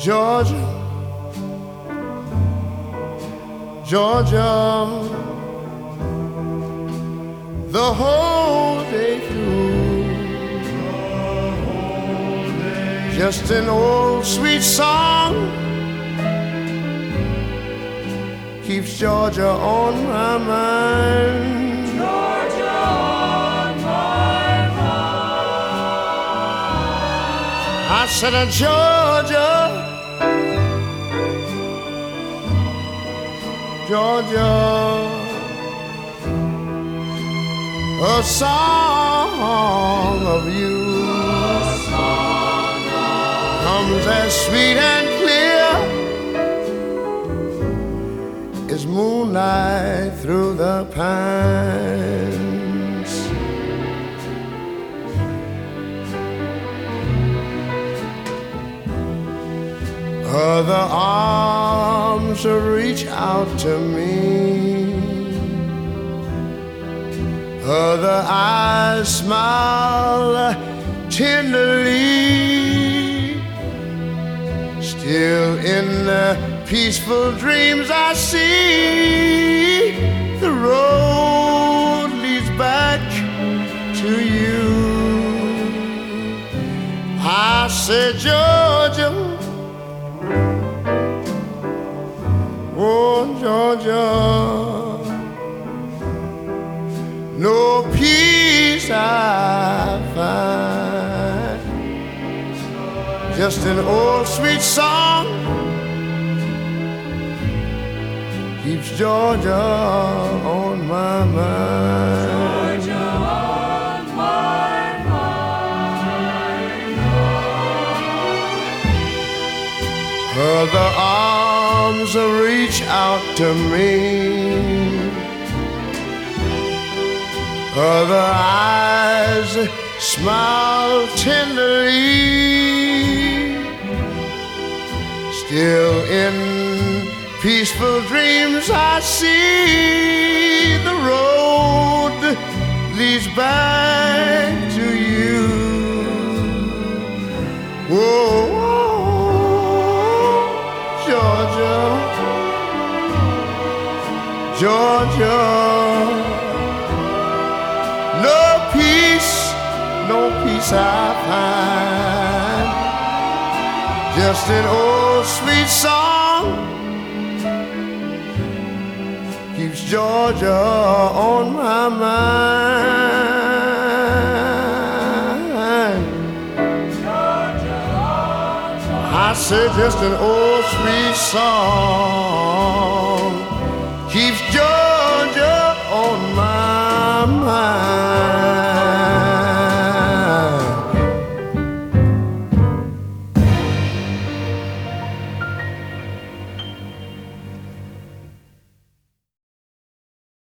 Georgia, Georgia, the whole day through. Just an old sweet song keeps Georgia on my mind. Georgia on my mind. I said, Georgia, Georgia, a song of you comes as sweet and clear as moonlight through the pines. Other arms reach out to me, other eyes smile tenderly. Still in the peaceful dreams I see the road leads back to you. I said, Georgia, oh Georgia, no peace I find, just an old sweet song keeps Georgia on my mind. Georgia on my mind. Other arms reach out to me, other eyes smile tenderly. Still in peaceful dreams I see the road leads back to you. Whoa, Georgia, Georgia, no peace I find, just an old sweet song keeps Georgia on my mind. Georgia on my I said just an old sweet song